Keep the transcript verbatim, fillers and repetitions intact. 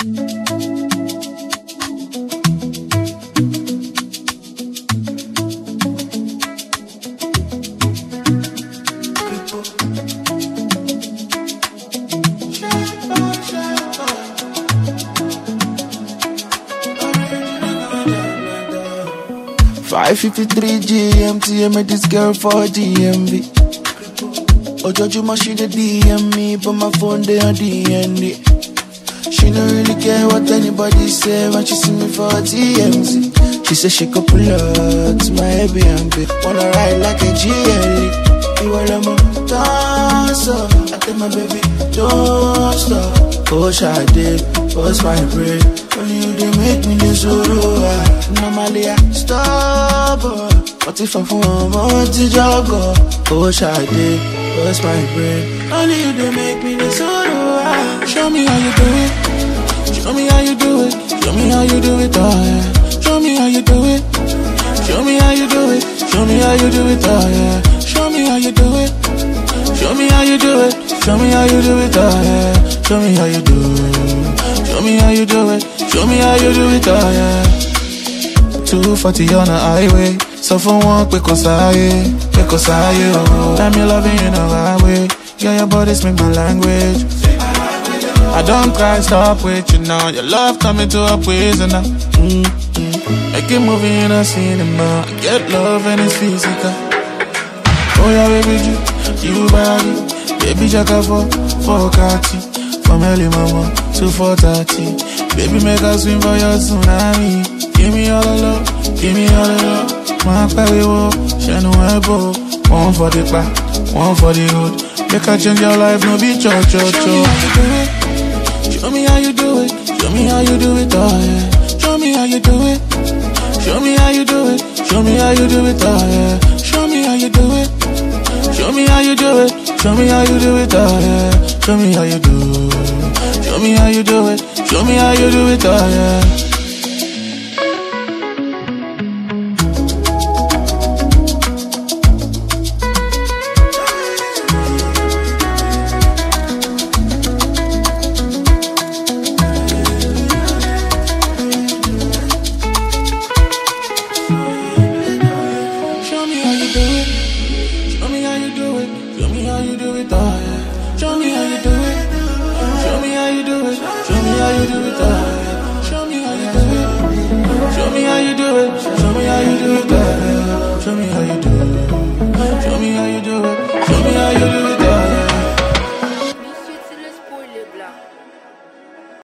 five fifty-three G M T, I met this girl for D M V. Ojojuma she the D M me, but my phone they on D N D. She don't really care what anybody say when she see me for T M Z. She said she could pull up to my Airbnb, wanna ride like a G L E. You want a dance up, I tell my baby don't stop. Oh Sade, what's my brain? Only you they make me this sorrow. Normally I stop, but if I fall, I'm to jog. Oh Sade, what's my brain? Only you they make me this sorrow. Show me how you do it. Show me how you do it. Show me how you do it. Oh yeah. Show me how you do it. Show me how you do it. Show me how you do it. Oh yeah. Show me how you do it. Show me how you do it. Show me how you do it. Oh yeah. Show me how you do it. Show me how you do it. Show me how you do it. Oh yeah. two forty on the highway. So for one quick osaye, quick osaye. Oh, I'm your loving in a highway. Yeah, your body speak my language. I don't cry, stop with you now. Your love coming to a poison now. Mm-hmm. Make it movie in a cinema. I get love and it's physical. Oh yeah, baby, you, you body. Baby, jacka for, for Kati. From early mama to four thirty. Baby, make us swim for your tsunami. Give me all the love, give me all the love. My baby, wo, she no elbow. One for the back, one for the road. Make her change your life, no be cho cho cho. Show me how you do it. Show me how you do it. Show me how you do it, oh yeah. Show me how you do it. Show me how you do it. Show me how you do it, oh yeah. Show me how you do it. Show me how you do it. Show me how you do it, oh yeah. Show me how you do it. Show me how you do it. Show me how you do it, oh yeah. Show me how you do it. Show me how you do it. Show me how you do it, oh yeah. Show me how you do it. Show me how you do it. Show me how you do it, oh yeah. Show me how you do it. Show me how you do it. Show me how you do it, oh yeah. Show me how you do it. Show me how you do it. Show me how you do it.